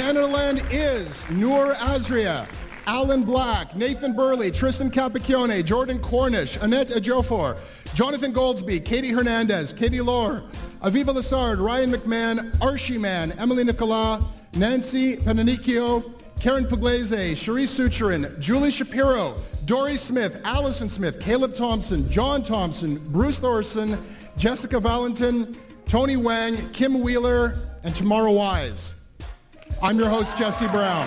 Canadaland is Noor Azria, Alan Black, Nathan Burley, Tristan Capacchione, Jordan Cornish, Annette Ejiofor, Jonathan Goldsby, Katie Hernandez, Katie Lohr, Aviva Lassard, Ryan McMahon, Archie Mann, Emily Nicola, Nancy Pananicchio, Karen Pugliese, Cherise Sucherin, Julie Shapiro, Dory Smith, Allison Smith, Caleb Thompson, John Thompson, Bruce Thorson, Jessica Valentin, Tony Wang, Kim Wheeler, and Tamara Wise. I'm your host, Jesse Brown.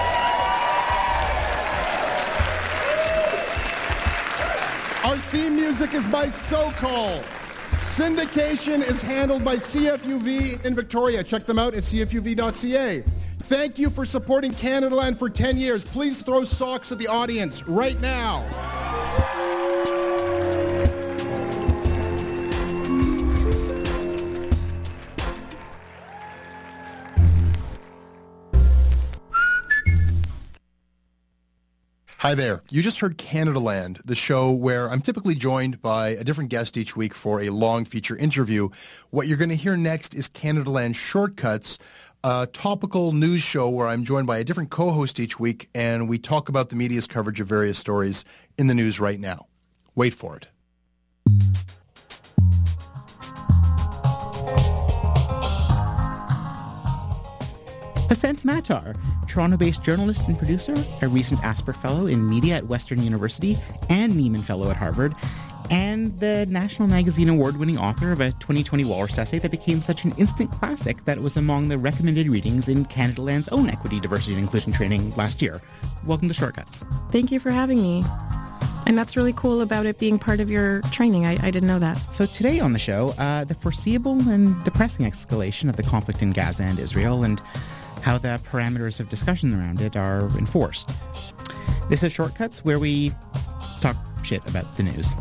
Our theme music is by SoCal. Syndication is handled by CFUV in Victoria. Check them out at cfuv.ca. Thank you for supporting Canadaland for 10 years. Please throw socks at the audience right now. Hi there. You just heard Canadaland, the show where I'm typically joined by a different guest each week for a long feature interview. What you're going to hear next is Canadaland Shortcuts, a topical news show where I'm joined by a different co-host each week, and we talk about the media's coverage of various stories in the news right now. Wait for it. Ascent Matar, Toronto-based journalist and producer, a recent Asper Fellow in Media at Western University and Nieman Fellow at Harvard, and the National Magazine Award-winning author of a 2020 Walrus essay that became such an instant classic that it was among the recommended readings in Canadaland's own Equity, Diversity and Inclusion training last year. Welcome to Shortcuts. Thank you for having me. And that's really cool about it being part of your training. I didn't know that. So today on the show, the foreseeable and depressing escalation of the conflict in Gaza and Israel and how the parameters of discussion around it are enforced. This is Shortcuts, where we talk shit about the news.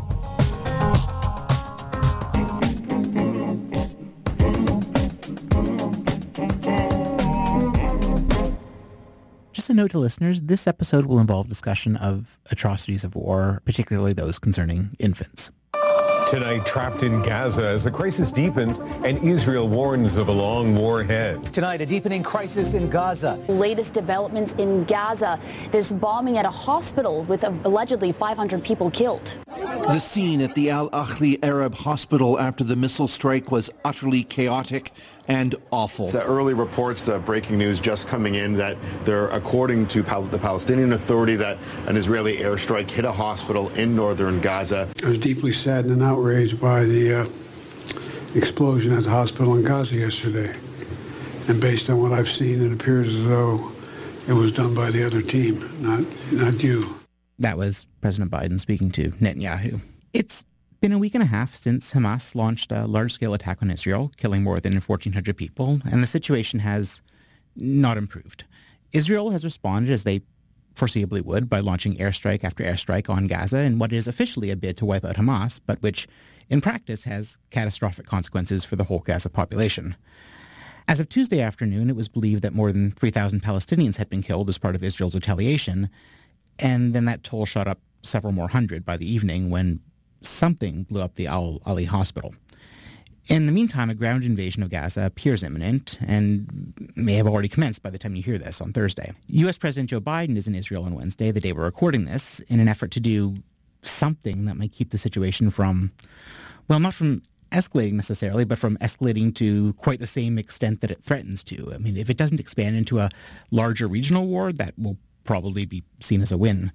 Just a note to listeners, this episode will involve discussion of atrocities of war, particularly those concerning infants. Tonight, trapped in Gaza as the crisis deepens and Israel warns of a long war ahead. Tonight, a deepening crisis in Gaza. Latest developments in Gaza. This bombing at a hospital with allegedly 500 people killed. The scene at the Al Ahli Arab Hospital after the missile strike was utterly chaotic and awful. Early reports, breaking news just coming in, that there, according to the Palestinian Authority, that an Israeli airstrike hit a hospital in northern Gaza. I was deeply saddened and outraged by the explosion at the hospital in Gaza yesterday. And based on what I've seen, it appears as though it was done by the other team, not you. That was President Biden speaking to Netanyahu. It's been a week and a half since Hamas launched a large-scale attack on Israel, killing more than 1,400 people, and the situation has not improved. Israel has responded, as they foreseeably would, by launching airstrike after airstrike on Gaza in what is officially a bid to wipe out Hamas, but which, in practice, has catastrophic consequences for the whole Gaza population. As of Tuesday afternoon, it was believed that more than 3,000 Palestinians had been killed as part of Israel's retaliation, and then that toll shot up several more hundred by the evening when something blew up the Al Ahli hospital. In the meantime, a ground invasion of Gaza appears imminent and may have already commenced by the time you hear this on Thursday. U.S. President Joe Biden is in Israel on Wednesday, the day we're recording this, in an effort to do something that might keep the situation from, well, not from escalating necessarily, but from escalating to quite the same extent that it threatens to. I mean, if it doesn't expand into a larger regional war, that will probably be seen as a win.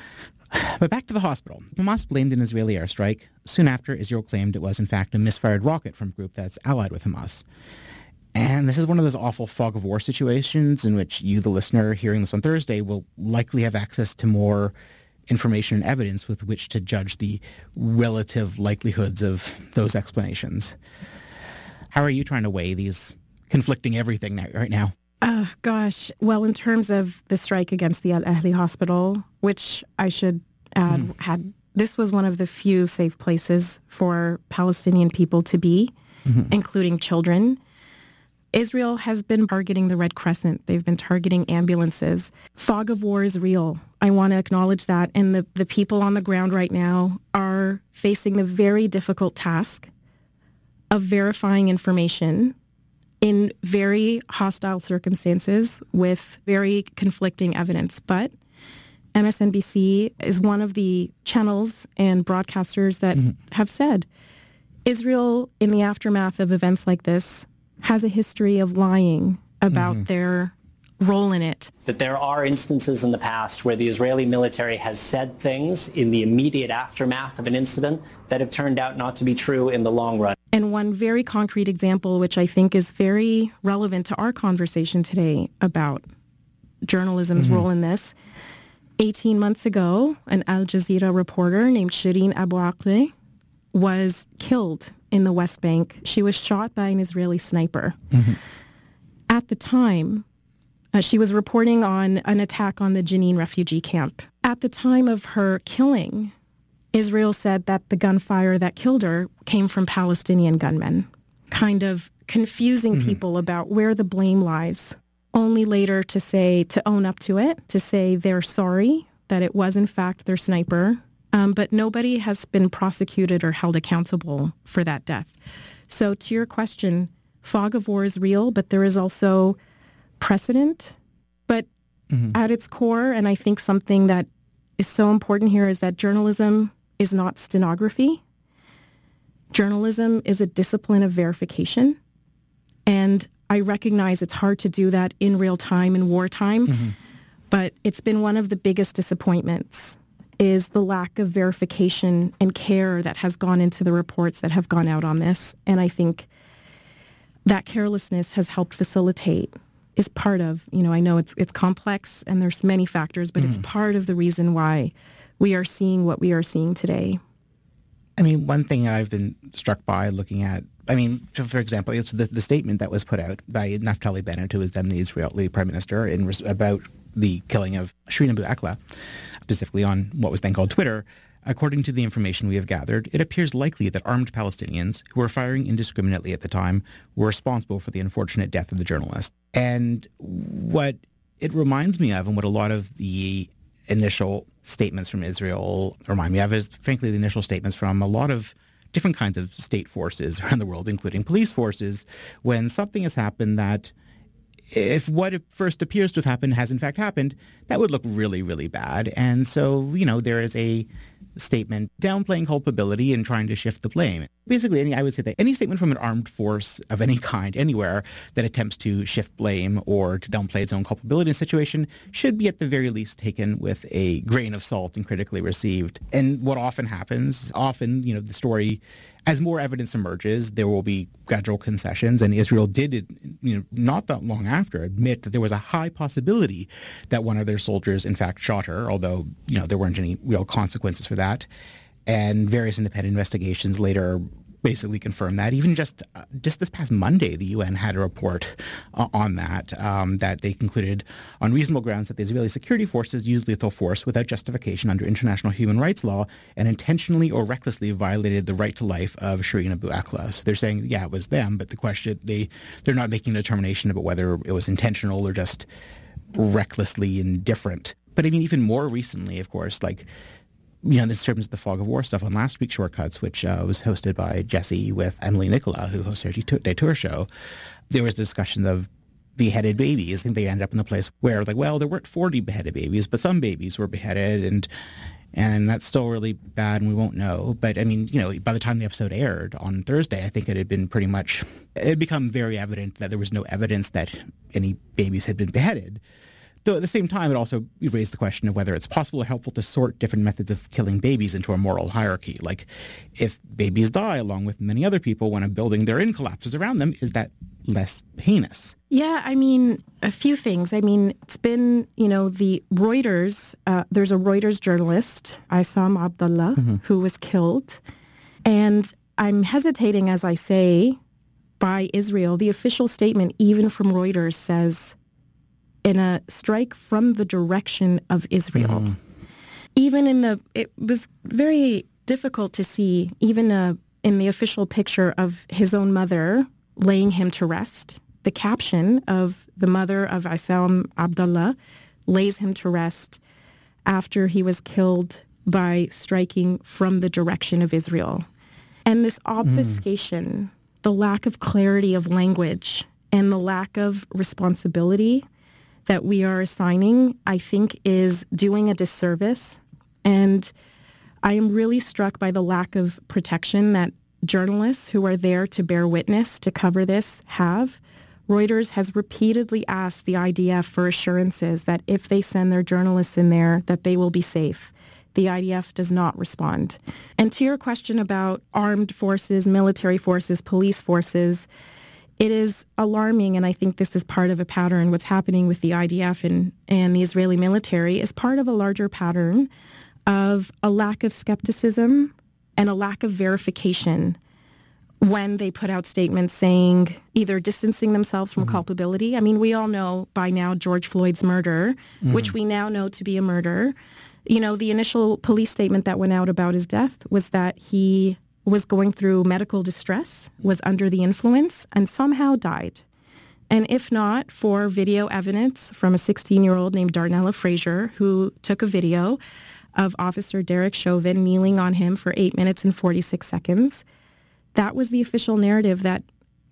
But back to the hospital. Hamas blamed an Israeli airstrike. Soon after, Israel claimed it was, in fact, a misfired rocket from a group that's allied with Hamas. And this is one of those awful fog of war situations in which you, the listener, hearing this on Thursday, will likely have access to more information and evidence with which to judge the relative likelihoods of those explanations. How are you trying to weigh these conflicting everything right now? Gosh. Well, in terms of the strike against the Al Ahli hospital, which I should add this was one of the few safe places for Palestinian people to be, including children. Israel has been targeting the Red Crescent. They've been targeting ambulances. Fog of war is real. I want to acknowledge that. And the people on the ground right now are facing the very difficult task of verifying information in very hostile circumstances with very conflicting evidence. But MSNBC is one of the channels and broadcasters that have said Israel, in the aftermath of events like this, has a history of lying about their role in it. That there are instances in the past where the Israeli military has said things in the immediate aftermath of an incident that have turned out not to be true in the long run. And one very concrete example, which I think is very relevant to our conversation today about journalism's role in this. 18 months ago, an Al Jazeera reporter named Shireen Abu Akleh was killed in the West Bank. She was shot by an Israeli sniper. At the time, she was reporting on an attack on the Jenin refugee camp. At the time of her killing, Israel said that the gunfire that killed her came from Palestinian gunmen, kind of confusing people about where the blame lies. Only later to own up to it, to say they're sorry, that it was in fact their sniper. But nobody has been prosecuted or held accountable for that death. So to your question, fog of war is real, but there is also precedent. But at its core, and I think something that is so important here is that journalism is not stenography. Journalism is a discipline of verification. And I recognize it's hard to do that in real time, in wartime, but it's been one of the biggest disappointments is the lack of verification and care that has gone into the reports that have gone out on this. And I think that carelessness has helped facilitate, is part of, I know it's complex and there's many factors, but it's part of the reason why we are seeing what we are seeing today. I mean, one thing I've been struck by looking at, for example, it's the statement that was put out by Naftali Bennett, who was then the Israeli prime minister, about the killing of Shireen Abu Akleh, specifically on what was then called Twitter. According to the information we have gathered, it appears likely that armed Palestinians who were firing indiscriminately at the time were responsible for the unfortunate death of the journalist. And what it reminds me of, and what a lot of the initial statements from Israel remind me of, is frankly the initial statements from a lot of different kinds of state forces around the world, including police forces, when something has happened that, if what it first appears to have happened has in fact happened, that would look really, really bad. And so, there is a statement downplaying culpability and trying to shift the blame. Basically, I would say that any statement from an armed force of any kind, anywhere, that attempts to shift blame or to downplay its own culpability in a situation should be at the very least taken with a grain of salt and critically received. And what often happens, the story, as more evidence emerges, there will be gradual concessions. And Israel did, not that long after, admit that there was a high possibility that one of their soldiers, in fact, shot her, although, there weren't any real consequences for that. And various independent investigations later basically confirmed that. Even just this past Monday, the UN had a report on that, that they concluded on reasonable grounds that the Israeli security forces used lethal force without justification under international human rights law and intentionally or recklessly violated the right to life of Shireen Abu Akleh. So they're saying, yeah, it was them, but the question, they're not making a determination about whether it was intentional or just recklessly indifferent. But even more recently, of course, in terms of the fog of war stuff, on last week's Shortcuts, which was hosted by Jesse with Emily Nicola, who hosts her Detour show, there was discussion of beheaded babies. I think they ended up in the place where, there weren't 40 beheaded babies, but some babies were beheaded, and that's still really bad, and we won't know. But, by the time the episode aired on Thursday, I think it had become very evident that there was no evidence that any babies had been beheaded. Though at the same time, it also raised the question of whether it's possible or helpful to sort different methods of killing babies into a moral hierarchy. Like, if babies die along with many other people when a building they're in collapses around them, is that less heinous? Yeah, a few things. It's been, the Reuters, there's a Reuters journalist, Issam Abdallah, who was killed. And I'm hesitating, as I say, by Israel. The official statement, even from Reuters, says, in a strike from the direction of Israel. It was very difficult to see, even in the official picture of his own mother laying him to rest. The caption of the mother of Issam Abdallah lays him to rest after he was killed by striking from the direction of Israel. And this obfuscation, the lack of clarity of language, and the lack of responsibility that we are assigning, I think, is doing a disservice. And I am really struck by the lack of protection that journalists who are there to bear witness, to cover this, have. Reuters has repeatedly asked the IDF for assurances that if they send their journalists in there, that they will be safe. The IDF does not respond. And to your question about armed forces, military forces, police forces, it is alarming, and I think this is part of a pattern. What's happening with the IDF and the Israeli military is part of a larger pattern of a lack of skepticism and a lack of verification when they put out statements saying either distancing themselves from culpability. I mean, we all know by now George Floyd's murder, which we now know to be a murder. You know, the initial police statement that went out about his death was that he was going through medical distress, was under the influence, and somehow died. And if not for video evidence from a 16-year-old named Darnella Frazier, who took a video of Officer Derek Chauvin kneeling on him for 8 minutes and 46 seconds, that was the official narrative that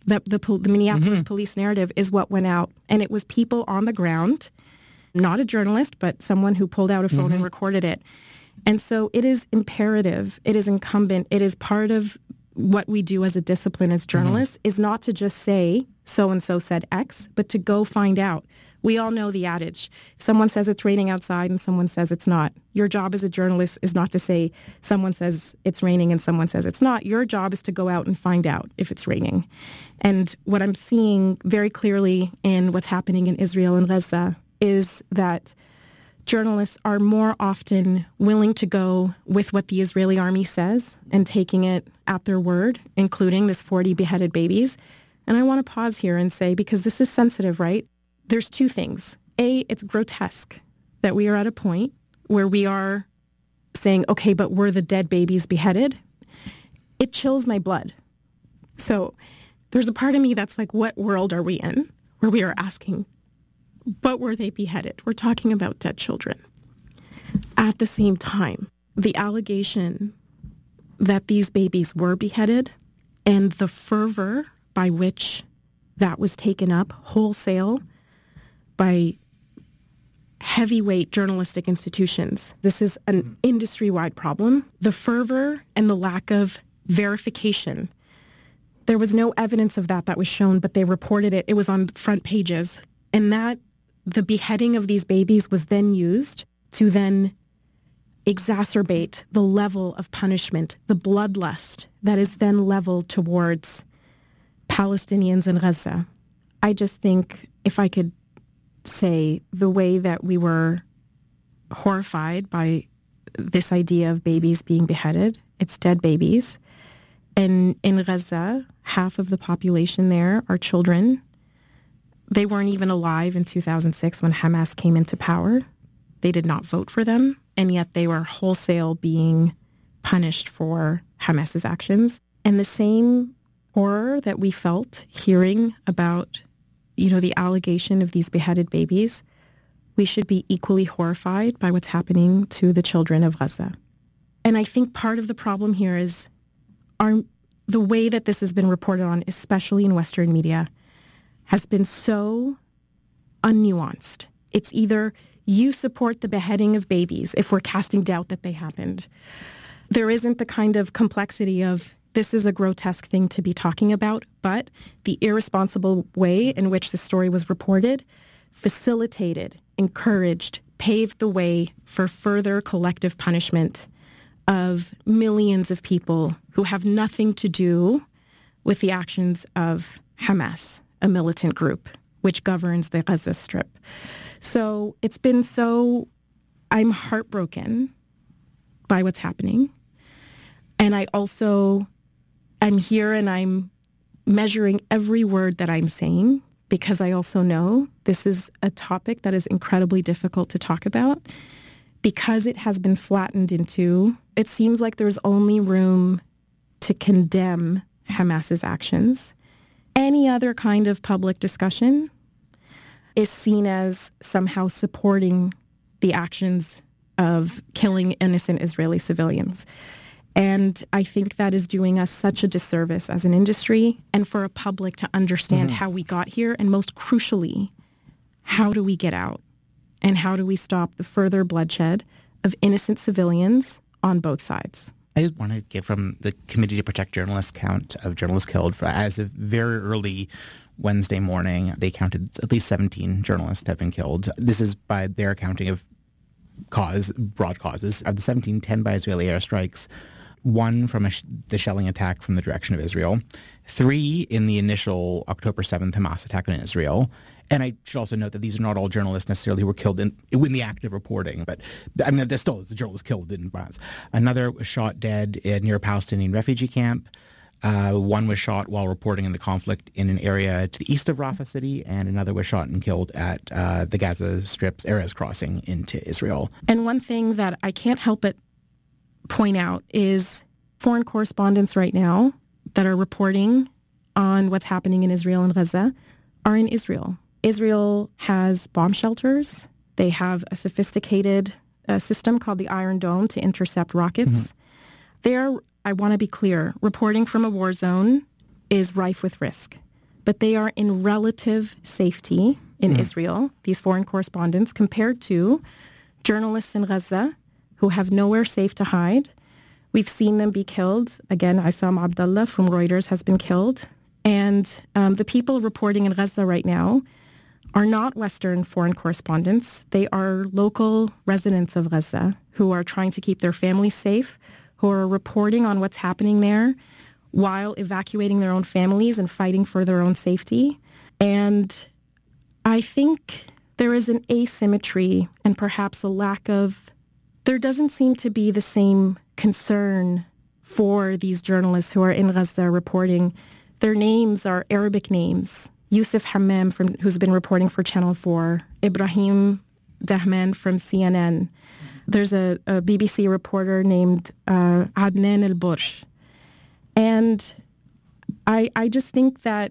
the Minneapolis police narrative is what went out. And it was people on the ground, not a journalist, but someone who pulled out a phone and recorded it. And so it is imperative, it is incumbent, it is part of what we do as a discipline as journalists is not to just say so-and-so said X, but to go find out. We all know the adage. Someone says it's raining outside and someone says it's not. Your job as a journalist is not to say someone says it's raining and someone says it's not. Your job is to go out and find out if it's raining. And what I'm seeing very clearly in what's happening in Israel and Gaza is that journalists are more often willing to go with what the Israeli army says and taking it at their word, including this 40 beheaded babies. And I want to pause here and say, because this is sensitive, right? There's two things. A, it's grotesque that we are at a point where we are saying, okay, but were the dead babies beheaded? It chills my blood. So there's a part of me that's like, what world are we in where we are asking, but were they beheaded? We're talking about dead children. At the same time, the allegation that these babies were beheaded and the fervor by which that was taken up wholesale by heavyweight journalistic institutions. This is an industry-wide problem. The fervor and the lack of verification. There was no evidence of that was shown, but they reported it. It was on front pages. And that the beheading of these babies was then used to then exacerbate the level of punishment, the bloodlust that is then leveled towards Palestinians in Gaza. I just think, if I could say, the way that we were horrified by this idea of babies being beheaded, it's dead babies. And in Gaza, half of the population there are children. They weren't even alive in 2006 when Hamas came into power. They did not vote for them, and yet they were wholesale being punished for Hamas's actions. And the same horror that we felt hearing about, the allegation of these beheaded babies, we should be equally horrified by what's happening to the children of Gaza. And I think part of the problem here is the way that this has been reported on, especially in Western media, has been so unnuanced. It's either you support the beheading of babies if we're casting doubt that they happened. There isn't the kind of complexity of this is a grotesque thing to be talking about, but the irresponsible way in which the story was reported facilitated, encouraged, paved the way for further collective punishment of millions of people who have nothing to do with the actions of Hamas, a militant group which governs the Gaza Strip. So it's been I'm heartbroken by what's happening. And I'm here and I'm measuring every word that I'm saying, because I also know this is a topic that is incredibly difficult to talk about, because it has been flattened into, it seems like there's only room to condemn Hamas's actions. Any other kind of public discussion is seen as somehow supporting the actions of killing innocent Israeli civilians. And I think that is doing us such a disservice as an industry and for a public to understand how we got here. And most crucially, how do we get out? And how do we stop the further bloodshed of innocent civilians on both sides? I want to give from the Committee to Protect Journalists count of journalists killed. As of very early Wednesday morning, they counted at least 17 journalists have been killed. This is by their counting of broad causes. Of the 17, 10 by Israeli airstrikes, 1 from the shelling attack from the direction of Israel, 3 in the initial October 7th Hamas attack on Israel. And I should also note that these are not all journalists necessarily who were killed in the act of reporting, but I mean, there's still the journalist killed in violence. Another was shot dead near a Palestinian refugee camp. 1 was shot while reporting in the conflict in an area to the east of Rafah city, and another was shot and killed at the Gaza Strip's Erez crossing into Israel. And one thing that I can't help but point out is foreign correspondents right now that are reporting on what's happening in Israel and Gaza are in Israel. Israel has bomb shelters. They have a sophisticated system called the Iron Dome to intercept rockets. They are, I want to be clear, reporting from a war zone is rife with risk. But they are in relative safety in Israel, these foreign correspondents, compared to journalists in Gaza who have nowhere safe to hide. We've seen them be killed. Again, Issam Abdallah from Reuters has been killed. And the people reporting in Gaza right now are not Western foreign correspondents. They are local residents of Gaza who are trying to keep their families safe, who are reporting on what's happening there while evacuating their own families and fighting for their own safety. And I think there is an asymmetry and perhaps a lack of, there doesn't seem to be the same concern for these journalists who are in Gaza reporting. Their names are Arabic names. Yusuf Hammam, who's been reporting for Channel 4, Ibrahim Dahman from CNN. There's a BBC reporter named Adnan El-Bursh. And I just think that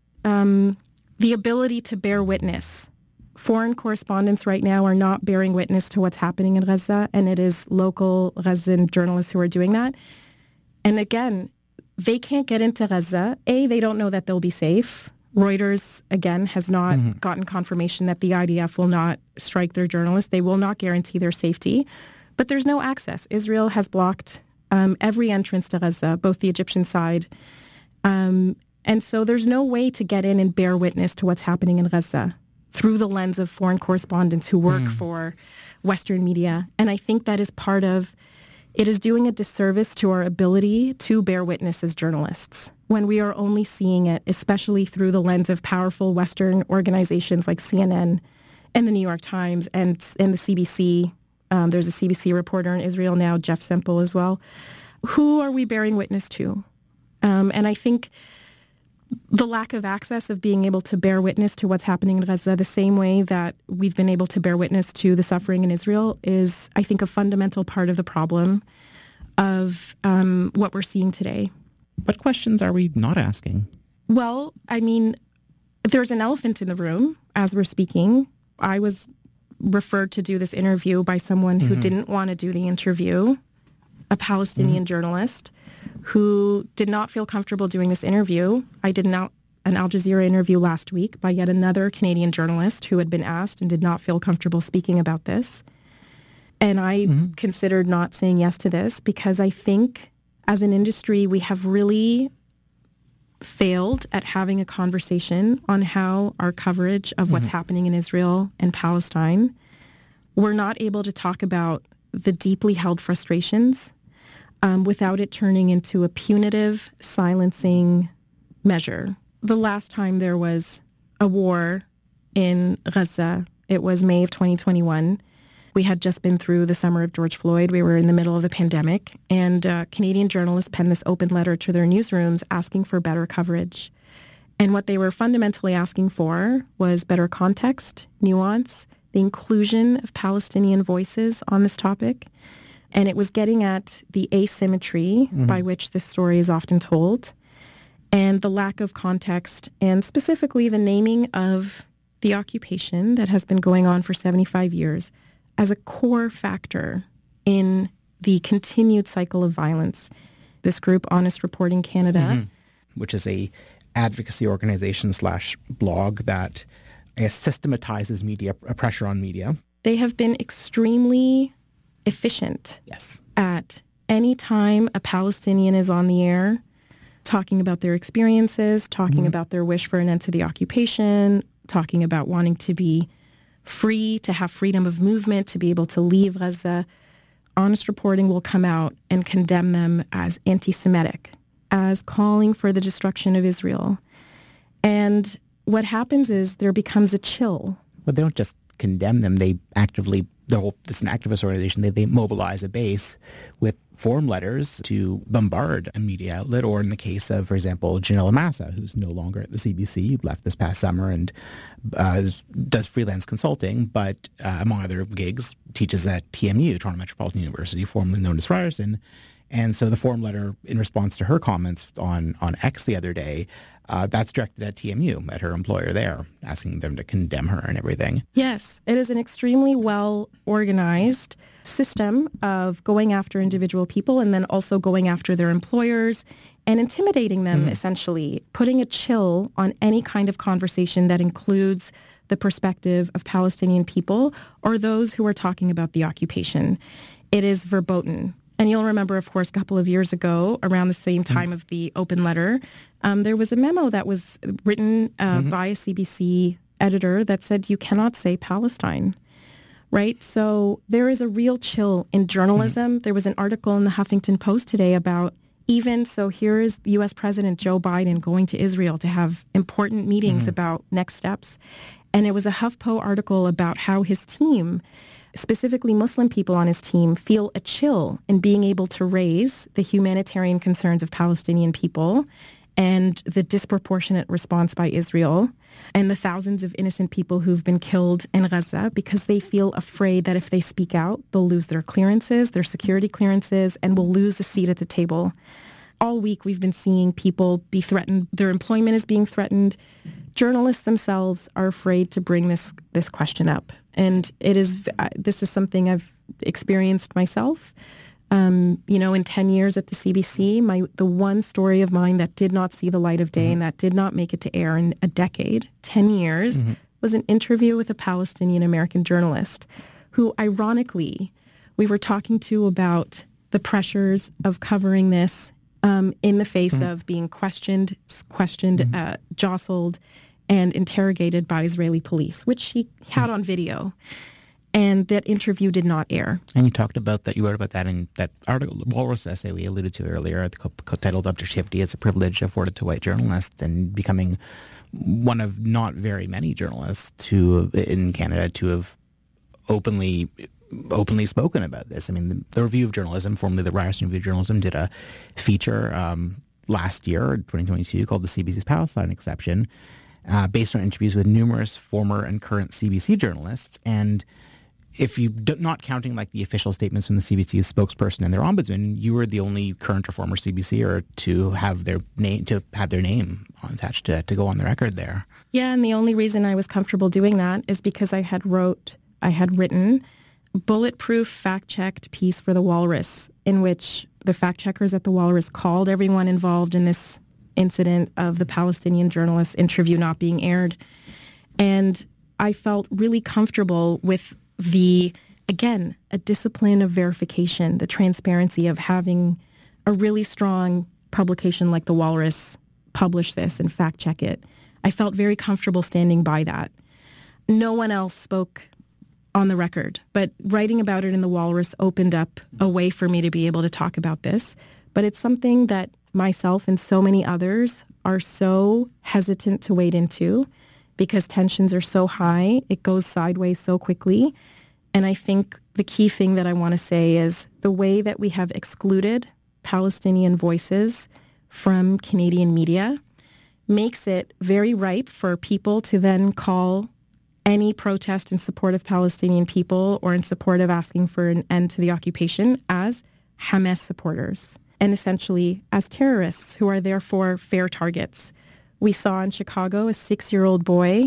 the ability to bear witness, foreign correspondents right now are not bearing witness to what's happening in Gaza, and it is local Gazan journalists who are doing that. And again, they can't get into Gaza. They don't know that they'll be safe. Reuters, again, has not gotten confirmation that the IDF will not strike their journalists. They will not guarantee their safety. But there's no access. Israel has blocked every entrance to Gaza, both the Egyptian side. And so there's no way to get in and bear witness to what's happening in Gaza through the lens of foreign correspondents who work for Western media. And I think that is part of, it is doing a disservice to our ability to bear witness as journalists when we are only seeing it, especially through the lens of powerful Western organizations like CNN and the New York Times and the CBC. There's a CBC reporter in Israel now, Jeff Semple as well. Who are we bearing witness to? And I think the lack of access of being able to bear witness to what's happening in Gaza the same way that we've been able to bear witness to the suffering in Israel is, I think, a fundamental part of the problem of what we're seeing today. What questions are we not asking? Well, I mean, there's an elephant in the room as we're speaking. I was referred to do this interview by someone who didn't want to do the interview, a Palestinian journalist who did not feel comfortable doing this interview. I did an Al Jazeera interview last week by yet another Canadian journalist who had been asked and did not feel comfortable speaking about this. And I considered not saying yes to this because I think as an industry, we have really failed at having a conversation on how our coverage of what's happening in Israel and Palestine, we're not able to talk about the deeply held frustrations without it turning into a punitive, silencing measure. The last time there was a war in Gaza, it was May of 2021. We had just been through the summer of George Floyd. We were in the middle of the pandemic, and Canadian journalists penned this open letter to their newsrooms asking for better coverage. And what they were fundamentally asking for was better context, nuance, the inclusion of Palestinian voices on this topic. And it was getting at the asymmetry by which this story is often told, and the lack of context, and specifically the naming of the occupation that has been going on for 75 years as a core factor in the continued cycle of violence. This group, Honest Reporting Canada, which is a advocacy organization / blog that systematizes media pressure on media. They have been extremely efficient at any time a Palestinian is on the air talking about their experiences, talking about their wish for an end to the occupation, talking about wanting to be free, to have freedom of movement, to be able to leave Gaza. Honest Reporting will come out and condemn them as anti-Semitic, as calling for the destruction of Israel. And what happens is there becomes a chill. But they don't just condemn them. They actively, this is an activist organization, they mobilize a base with form letters to bombard a media outlet, or in the case of, for example, Janelle Massa, who's no longer at the CBC, left this past summer and does freelance consulting, but among other gigs, teaches at TMU, Toronto Metropolitan University, formerly known as Ryerson. And so the form letter, in response to her comments on X the other day, that's directed at TMU, at her employer there, asking them to condemn her and everything. Yes, it is an extremely well-organized system of going after individual people and then also going after their employers and intimidating them, essentially, putting a chill on any kind of conversation that includes the perspective of Palestinian people or those who are talking about the occupation. It is verboten. And you'll remember, of course, a couple of years ago, around the same time of the open letter, there was a memo that was written by a CBC editor that said you cannot say Palestine, right? So there is a real chill in journalism. There was an article in the Huffington Post today about here is U.S. President Joe Biden going to Israel to have important meetings about next steps. And it was a HuffPo article about how his team, specifically Muslim people on his team, feel a chill in being able to raise the humanitarian concerns of Palestinian people and the disproportionate response by Israel and the thousands of innocent people who've been killed in Gaza because they feel afraid that if they speak out, they'll lose their clearances, their security clearances, and will lose a seat at the table. All week we've been seeing people be threatened. Their employment is being threatened. Journalists themselves are afraid to bring this question up. And this is something I've experienced myself. In 10 years at the CBC, the one story of mine that did not see the light of day and that did not make it to air in a decade, 10 years, was an interview with a Palestinian-American journalist who, ironically, we were talking to about the pressures of covering this in the face of being questioned, jostled, and interrogated by Israeli police, which she had on video. And that interview did not air. And you talked about that, you wrote about that in that article, the Walrus essay we alluded to earlier, titled Objectivity as a Privilege Afforded to White Journalists, and becoming one of not very many journalists in Canada to have openly spoken about this. I mean, the Review of Journalism, formerly the Ryerson Review of Journalism, did a feature last year, 2022, called The CBC's Palestine Exception, based on interviews with numerous former and current CBC journalists. And if you not counting like the official statements from the CBC's spokesperson and their ombudsman, you were the only current or former CBCer to have their name attached to go on the record there. Yeah, and the only reason I was comfortable doing that is because I had written bulletproof fact-checked piece for the Walrus, in which the fact-checkers at the Walrus called everyone involved in this incident of the Palestinian journalist interview not being aired. And I felt really comfortable with a discipline of verification, the transparency of having a really strong publication like the Walrus publish this and fact check it. I felt very comfortable standing by that. No one else spoke on the record, but writing about it in the Walrus opened up a way for me to be able to talk about this. But it's something that myself and so many others are so hesitant to wade into because tensions are so high, it goes sideways so quickly. And I think the key thing that I want to say is the way that we have excluded Palestinian voices from Canadian media makes it very ripe for people to then call any protest in support of Palestinian people or in support of asking for an end to the occupation as Hamas supporters and essentially as terrorists who are therefore fair targets. We saw in Chicago a 6-year-old boy,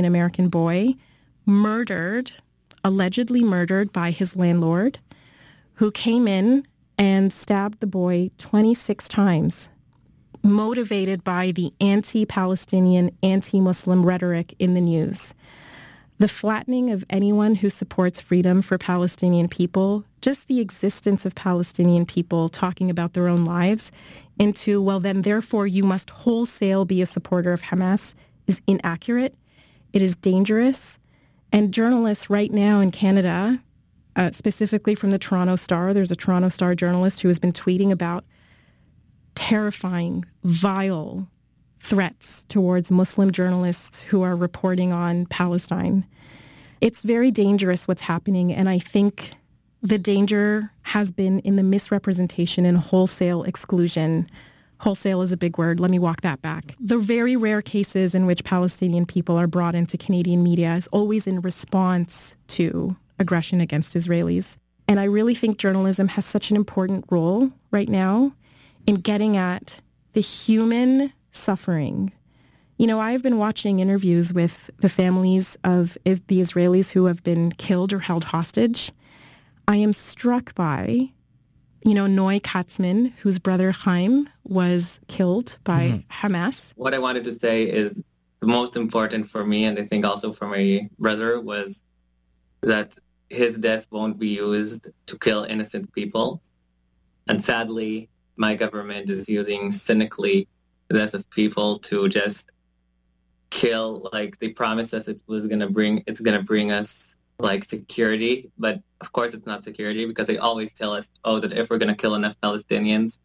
Palestinian-American boy, allegedly murdered by his landlord, who came in and stabbed the boy 26 times, motivated by the anti-Palestinian, anti-Muslim rhetoric in the news. The flattening of anyone who supports freedom for Palestinian people, just the existence of Palestinian people talking about their own lives, into, well, then therefore you must wholesale be a supporter of Hamas, is inaccurate. It is dangerous. And journalists right now in Canada, specifically from the Toronto Star, there's a Toronto Star journalist who has been tweeting about terrifying, vile threats towards Muslim journalists who are reporting on Palestine. It's very dangerous what's happening, and I think the danger has been in the misrepresentation and wholesale exclusion. Wholesale is a big word. Let me walk that back. The very rare cases in which Palestinian people are brought into Canadian media is always in response to aggression against Israelis. And I really think journalism has such an important role right now in getting at the human suffering. You know, I've been watching interviews with the families of the Israelis who have been killed or held hostage. I am struck by, Noy Katzman, whose brother Chaim was killed by Hamas. What I wanted to say is the most important for me, and I think also for my brother, was that his death won't be used to kill innocent people. And sadly, my government is using cynically the death of people to just kill. Like, they promised us it's going to bring us like security, but of course it's not security, because they always tell us, that if we're going to kill enough Palestinians,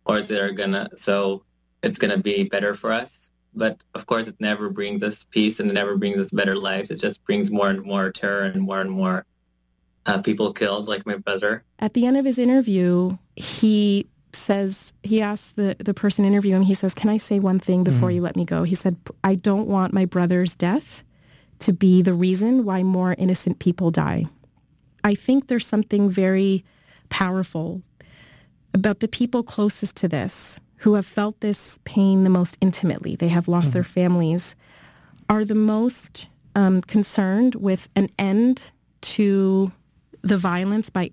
so it's going to be better for us. But of course it never brings us peace, and it never brings us better lives. It just brings more and more terror and more people killed, like my brother. At the end of his interview, he asks the person interviewing him, he says, "Can I say one thing before you let me go?" He said, "I don't want my brother's death to be the reason why more innocent people die." I think there's something very powerful about the people closest to this, who have felt this pain the most intimately. They have lost their families, are the most concerned with an end to the violence by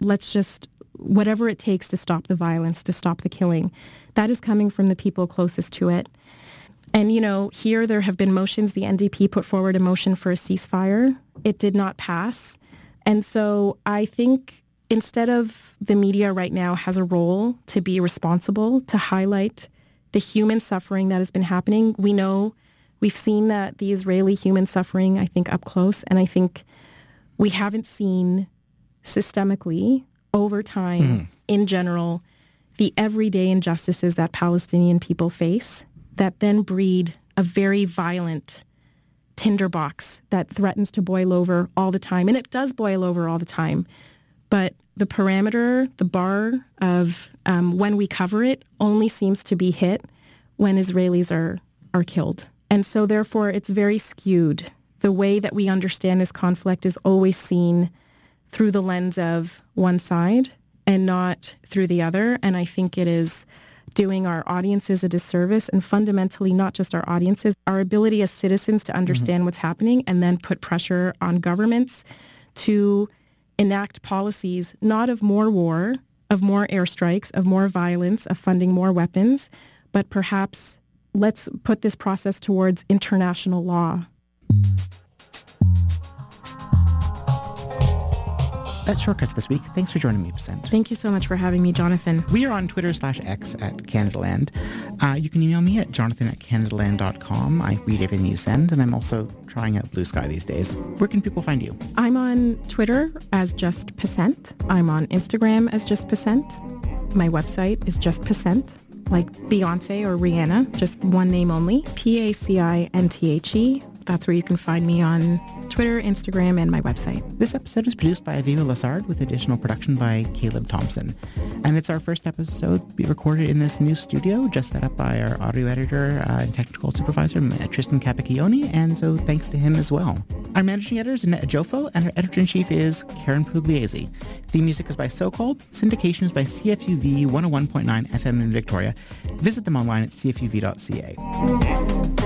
whatever it takes to stop the violence, to stop the killing. That is coming from the people closest to it. And, here there have been motions. The NDP put forward a motion for a ceasefire. It did not pass. And so I think instead of the media right now has a role to be responsible, to highlight the human suffering that has been happening. We've seen that the Israeli human suffering, I think, up close. And I think we haven't seen systemically over time, in general, the everyday injustices that Palestinian people face that then breed a very violent tinderbox that threatens to boil over all the time. And it does boil over all the time. But the parameter, the bar of when we cover it only seems to be hit when Israelis are killed. And so therefore it's very skewed. The way that we understand this conflict is always seen through the lens of one side and not through the other. And I think it is doing our audiences a disservice, and fundamentally not just our audiences, our ability as citizens to understand what's happening and then put pressure on governments to enact policies not of more war, of more airstrikes, of more violence, of funding more weapons, but perhaps let's put this process towards international law. That's Shortcuts this week. Thanks for joining me, Basent. Thank you so much for having me, Jonathan. We are on Twitter/X at Canadaland. You can email me at jonathan@canadaland.com. I read everything you send, and I'm also trying out Blue Sky these days. Where can people find you? I'm on Twitter as Just Pacent. I'm on Instagram as Just Pacent. My website is Just Pacent, like Beyonce or Rihanna, just one name only, PACINTHE. That's where you can find me on Twitter, Instagram, and my website. This episode is produced by Aviva Lassard with additional production by Caleb Thompson. And it's our first episode we recorded in this new studio, just set up by our audio editor and technical supervisor, Tristan Capicchione, and so thanks to him as well. Our managing editor is Annette Jofo, and our editor-in-chief is Karen Pugliese. Theme music is by So Called. Syndication is by CFUV 101.9 FM in Victoria. Visit them online at cfuv.ca.